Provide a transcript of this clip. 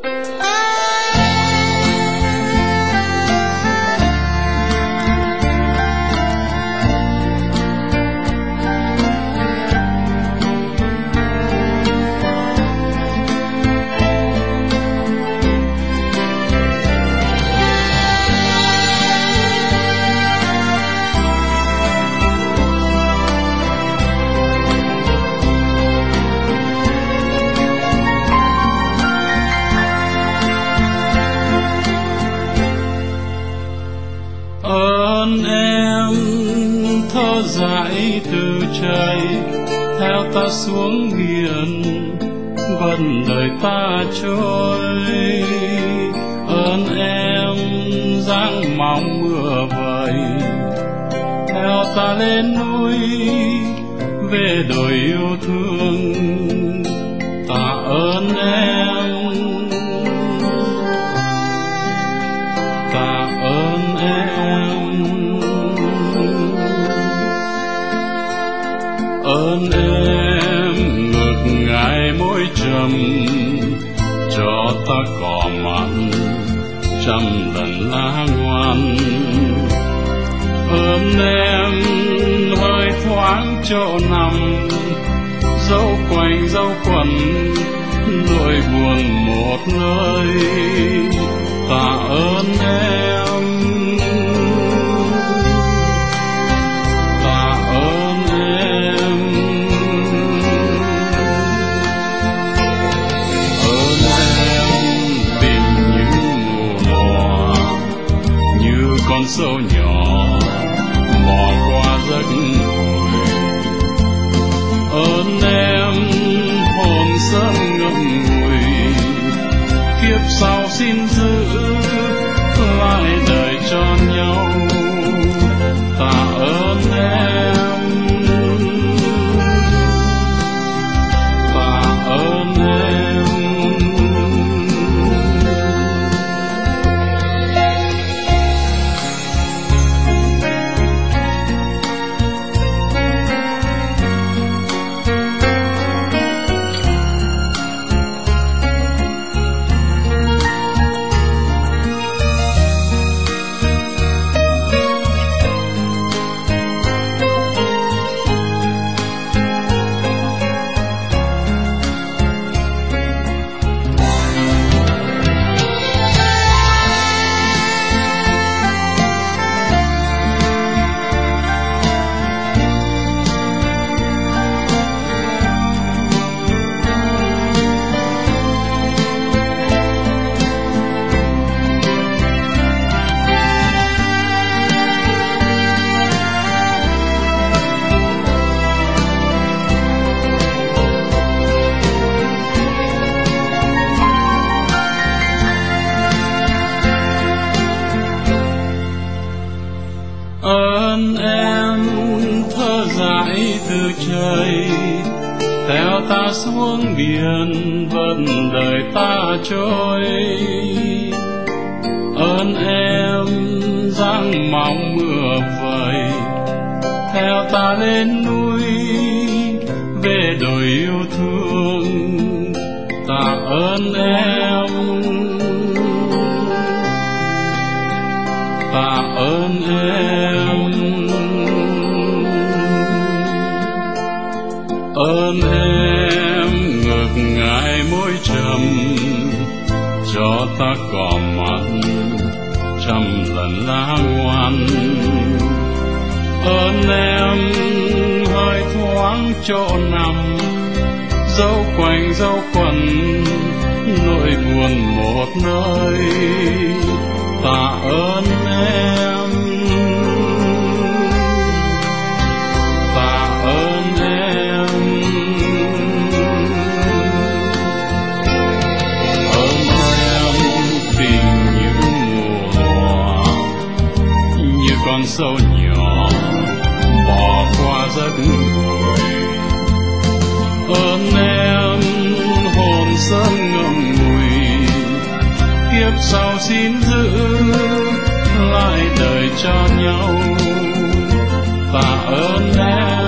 Ơn em thơ dãi từ trời theo ta xuống biển, vần đời ta trôi. Ơn em dáng mong mưa vời theo ta lên núi về đồi yêu thương. Tạ ơn em, tạ ơn em. Ơn em ngược ngại môi trầm cho ta cỏ mặn trăm lần lá ngoan. Ơn em hơi thoáng chỗ nằm dẫu quanh dẫu quẩn nỗi buồn một nơi. Tạ ơn em, tạ ơn em. Ơn em tình những mùa mùa như con sâu nhỏ mò qua giấc ngồi. Ơn em hồn sớm ngậm ngùi kiếp sau xin giữ lại đời cho nhau. Tạ ơn em, tạ ơn em. Ơn em thơ dãi từ trời theo ta xuống biển vần đời ta trôi. Ơn em dáng mong mưa vời theo ta lên núi về đồi yêu thương. Tạ ơn em, tạ ơn em. Ơn em ngược ngại môi trầm cho ta cỏ mặn trăm lần lá ngoan. Ơn em hơi thoáng chỗ nằm dẫu quanh dẫu quẩn nỗi buồn một nơi. Tạ ơn em, tạ ơn em. Ơn em tình những mùa như con sâu nhỏ bò qua giấc ngồi. Ơn em hồn sớm ngậm ngùi kiếp sau xin giữ lại đời cho nhau. Tạ ơn em.